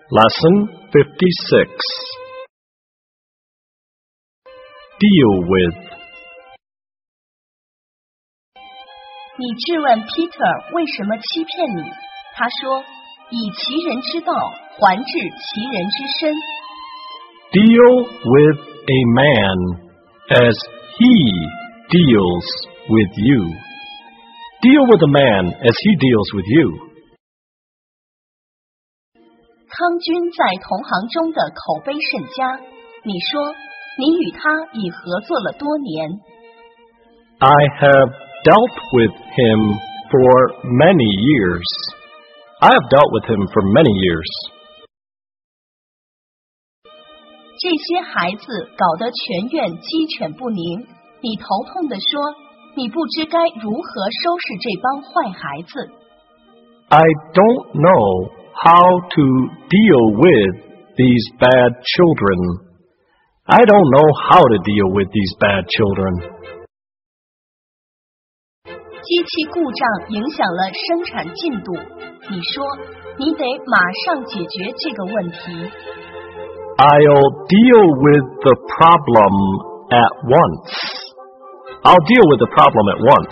Lesson 56. Deal with. 你质问 Peter 为什么欺骗你，他说以其人之道还治其人之身。 Deal with a man as he deals with you. Deal with a man as he deals with you. 康君在同行中的口碑甚佳，你说你与他已合作了多年。 I have dealt with him for many years. I have dealt with him for many years. 这些孩子搞得全院鸡犬不宁，你头痛地说，你不知该如何收拾这帮坏孩子。 I don't know how to deal with these bad children. I don't know how to deal with these bad children. 机器故障影响了生产进度，你说你得马上解决这个问题。 I'll deal with the problem at once. I'll deal with the problem at once.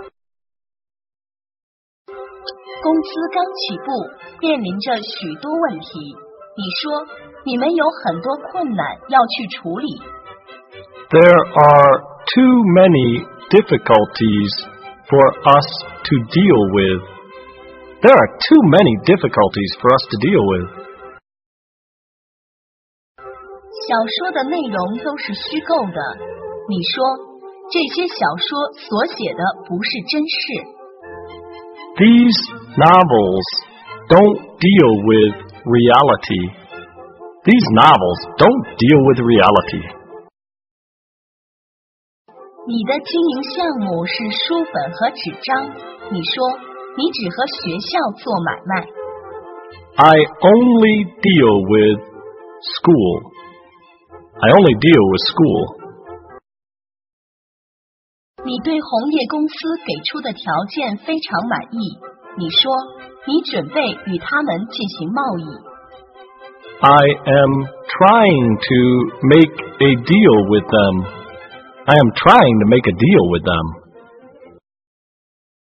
公司刚起步，面临着许多问题，你说你们有很多困难要去处理。 There are too many difficulties for us to deal with. There are too many difficulties for us to deal with. 小说的内容都是虚构的，你说这些小说所写的不是真事。 These novels don't deal with reality. These novels don't deal with reality. 你的经营项目是书本和纸张，你说你只和学校做买卖。 I only deal with school. I only deal with school. 你对红叶公司给出的条件非常满意，你说你准备与他们进行贸易。 I am trying to make a deal with them. I am trying to make a deal with them.